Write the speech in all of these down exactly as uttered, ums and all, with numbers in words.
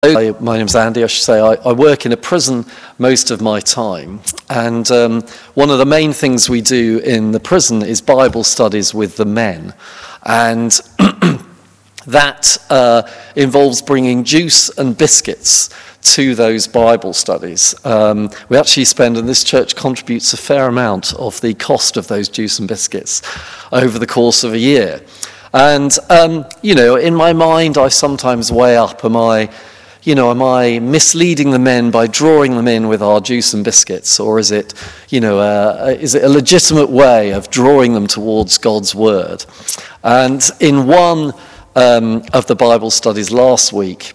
Hi, my name's Andy, I should say. I, I work in a prison most of my time, and um, one of the main things we do in the prison is Bible studies with the men, and that uh, involves bringing juice and biscuits to those Bible studies. Um, we actually spend, and this church contributes a fair amount of the cost of those juice and biscuits over the course of a year. And, um, you know, in my mind, I sometimes weigh up, am I... You know, am I misleading the men by drawing them in with our juice and biscuits, or is it, you know, uh, is it a legitimate way of drawing them towards God's word? And in one um, of the Bible studies last week,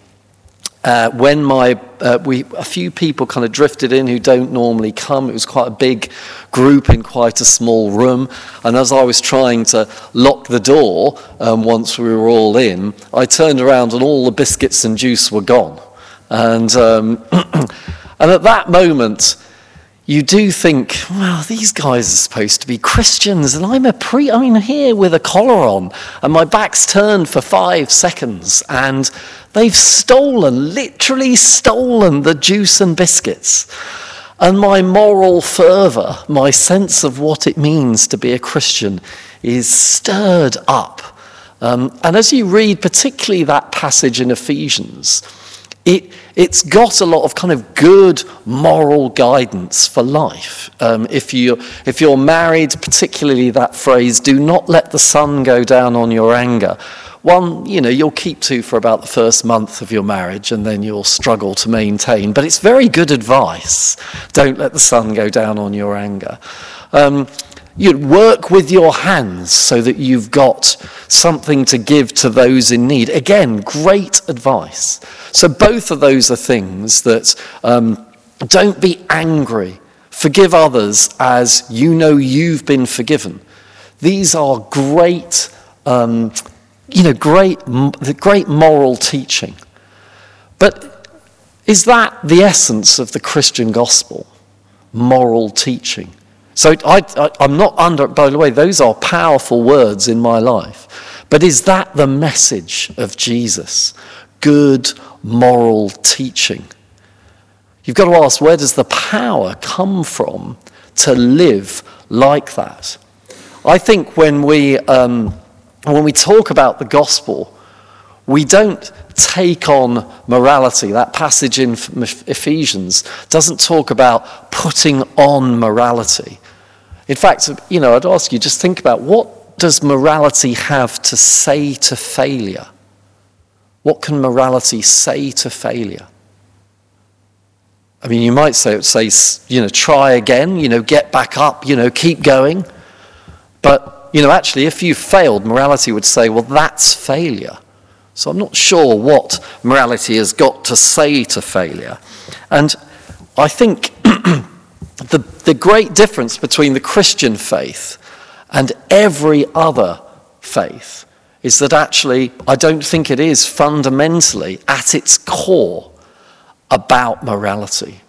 uh, when my uh, we a few people kind of drifted in who don't normally come. It was quite a big group in quite a small room, and as I was trying to lock the door um, once we were all in, I turned around and all the biscuits and juice were gone. And um, and at that moment, you do think, well, these guys are supposed to be Christians, and I'm a pre. I'm here with a collar on, and my back's turned for five seconds, and they've stolen, literally stolen the juice and biscuits. And my moral fervour, my sense of what it means to be a Christian, is stirred up. Um, and as you read, particularly that passage in Ephesians, It, it's got a lot of kind of good moral guidance for life. Um, if, you, if you're married, particularly that phrase, do not let the sun go down on your anger. One, you know, you'll keep to for about the first month of your marriage, and then you'll struggle to maintain. But it's very good advice. Don't let the sun go down on your anger. Um, You work with your hands so that you've got something to give to those in need. Again, great advice. So both of those are things that um, don't be angry. Forgive others as you know you've been forgiven. These are great, um, you know, great, great moral teaching. But is that the essence of the Christian gospel? Moral teaching. So I, I, I'm not under, by the way, those are powerful words in my life. But is that the message of Jesus? Good moral teaching. You've got to ask, where does the power come from to live like that? I think when we, um, when we talk about the gospel, we don't take on morality. That passage in Ephesians doesn't talk about putting on morality. In fact, you know, I'd ask you, just think about, what does morality have to say to failure? What can morality say to failure? I mean, you might say, say, you know, try again, you know, get back up, you know, keep going. But, you know, actually, if you failed, morality would say, well, that's failure. So I'm not sure what morality has got to say to failure. And I think The, the great difference between the Christian faith and every other faith is that actually I don't think it is fundamentally at its core about morality.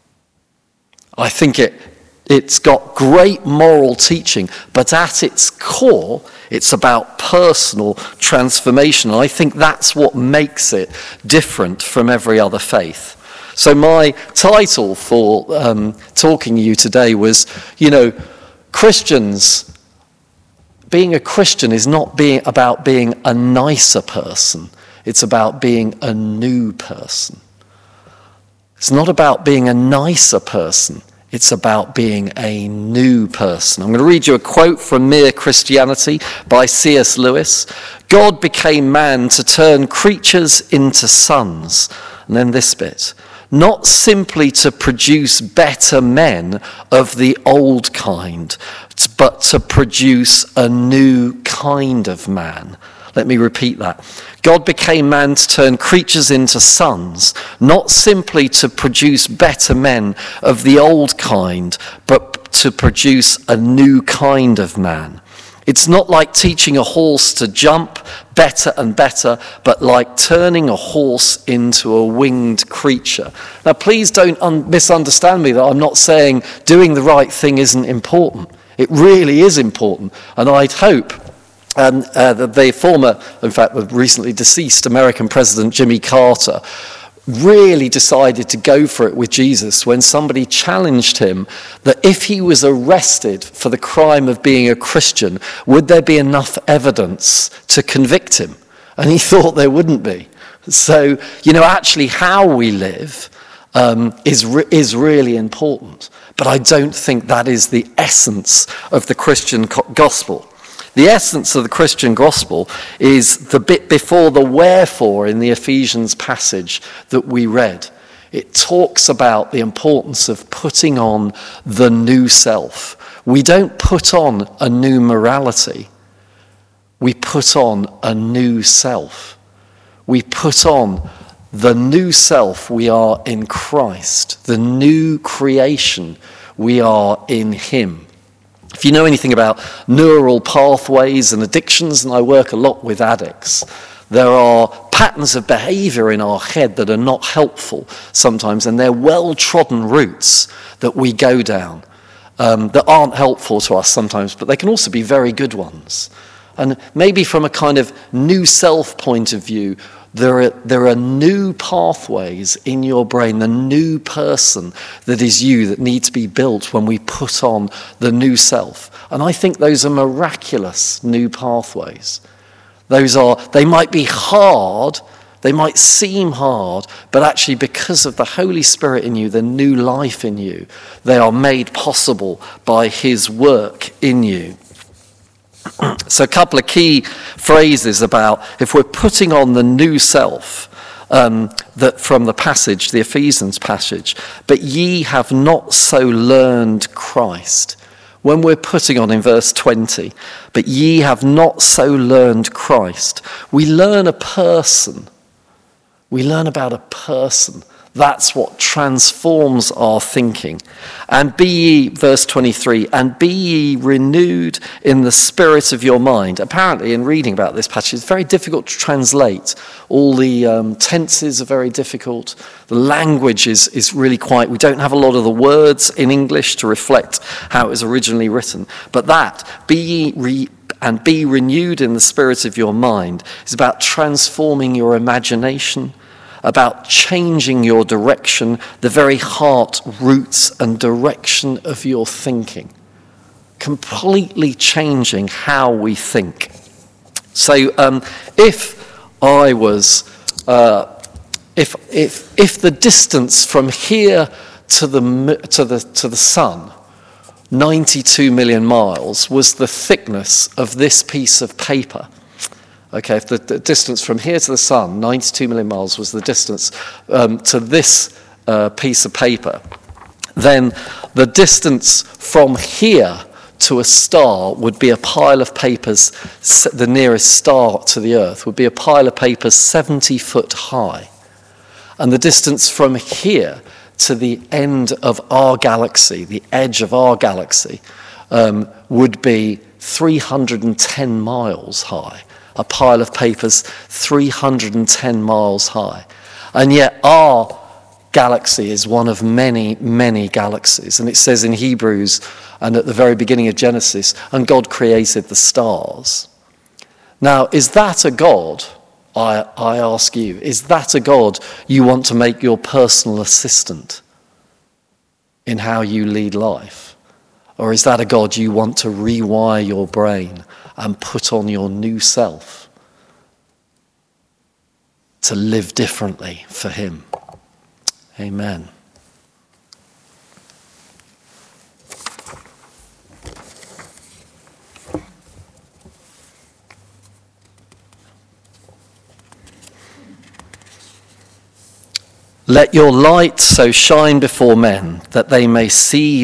I think it, it's got great moral teaching, but at its core it's about personal transformation. And I think that's what makes it different from every other faith. So my title for um, talking to you today was, you know, Christians, being a Christian is not being about being a nicer person. It's about being a new person. It's not about being a nicer person. It's about being a new person. I'm going to read you a quote from Mere Christianity by C S Lewis. God became man to turn creatures into sons. And then this bit. Not simply to produce better men of the old kind, but to produce a new kind of man. Let me repeat that. God became man to turn creatures into sons, not simply to produce better men of the old kind, but to produce a new kind of man. It's not like teaching a horse to jump better and better, but like turning a horse into a winged creature. Now, please don't un- misunderstand me that I'm not saying doing the right thing isn't important. It really is important. And I'd hope um, uh, that the former, in fact, the recently deceased American President Jimmy Carter really decided to go for it with Jesus when somebody challenged him that if he was arrested for the crime of being a Christian, would there be enough evidence to convict him? And he thought there wouldn't be. So, you know, actually how we live um, is, re- is really important. But I don't think that is the essence of the Christian co- gospel. The essence of the Christian gospel is the bit before the wherefore in the Ephesians passage that we read. It talks about the importance of putting on the new self. We don't put on a new morality. We put on a new self. We put on the new self. We are in Christ. The new creation. We are in him. If you know anything about neural pathways and addictions, and I work a lot with addicts, there are patterns of behavior in our head that are not helpful sometimes, and they're well-trodden routes that we go down um, that aren't helpful to us sometimes, but they can also be very good ones. And maybe from a kind of new self point of view, There are, there are new pathways in your brain, the new person that is you that need to be built when we put on the new self. And I think those are miraculous new pathways. Those are, they might be hard, they might seem hard, but actually because of the Holy Spirit in you, the new life in you, they are made possible by his work in you. So a couple of key phrases about if we're putting on the new self um, that from the passage, the Ephesians passage, but ye have not so learned Christ. When we're putting on in verse twenty, but ye have not so learned Christ, we learn a person. We learn about a person. That's what transforms our thinking. And be ye, verse twenty-three, and be ye renewed in the spirit of your mind. Apparently, in reading about this passage, it's very difficult to translate. All the um, tenses are very difficult. The language is, is really quite, we don't have a lot of the words in English to reflect how it was originally written. But that, be ye re- and be renewed in the spirit of your mind, is about transforming your imagination, about changing your direction, the very heart, roots, and direction of your thinking. Completely changing how we think. So um, if I was, uh, if if if the distance from here to the to the to the sun, ninety-two million miles, was the thickness of this piece of paper. Okay, if the, the distance from here to the sun, ninety-two million miles, was the distance um, to this uh, piece of paper, then the distance from here to a star would be a pile of papers, the nearest star to the Earth would be a pile of papers seventy foot high. And the distance from here to the end of our galaxy, the edge of our galaxy, um, would be three hundred ten miles high. A pile of papers three hundred ten miles high. And yet our galaxy is one of many, many galaxies. And it says in Hebrews and at the very beginning of Genesis, and God created the stars. Now, is that a God, I, I ask you, is that a God you want to make your personal assistant in how you lead life? Or is that a God you want to rewire your brain and put on your new self to live differently for him? Amen. Let your light so shine before men that they may see